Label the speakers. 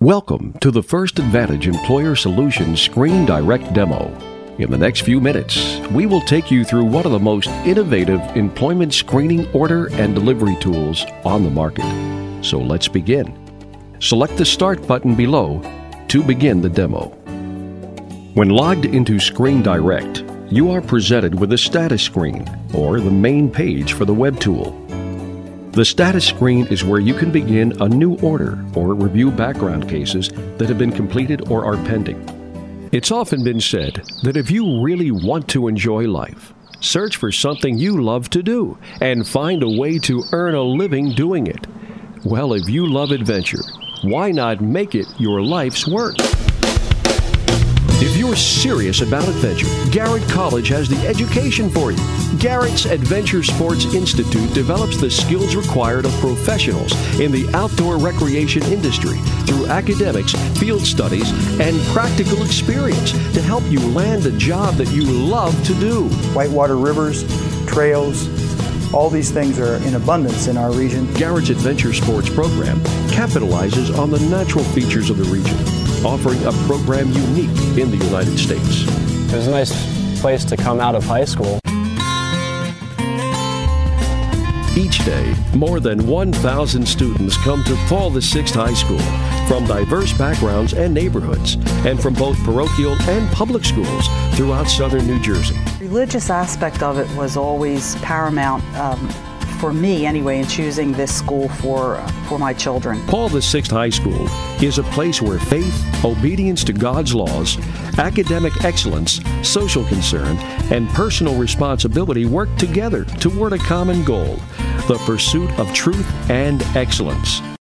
Speaker 1: Welcome to the First Advantage Employer Solutions Screen Direct demo. In the next few minutes, we will take you through one of the most innovative employment screening order and delivery tools on the market. So let's begin. Select the Start button below to begin the demo. When logged into Screen Direct, you are presented with a status screen, or the main page for the web tool. The status screen is where you can begin a new order or review background cases that have been completed or are pending. It's often been said that if you really want to enjoy life, search for something you love to do and find a way to earn a living doing it. Well, if you love adventure, why not make it your life's work? If you're serious about adventure, Garrett College has the education for you. Garrett's Adventure Sports Institute develops the skills required of professionals in the outdoor recreation industry through academics, field studies, and practical experience to help you land a job that you love to do.
Speaker 2: Whitewater rivers, trails, all these things are in abundance in our region.
Speaker 1: Garrett's Adventure Sports program capitalizes on the natural features of the region, offering a program unique in the United States.
Speaker 3: It was a nice place to come out of high school.
Speaker 1: Each day, more than 1,000 students come to Paul VI High School from diverse backgrounds and neighborhoods, and from both parochial and public schools throughout southern New Jersey.
Speaker 4: The religious aspect of it was always paramount for me anyway in choosing this school for my children.
Speaker 1: Paul VI High School is a place where faith, obedience to God's laws, academic excellence, social concern, and personal responsibility work together toward a common goal, the pursuit of truth and excellence.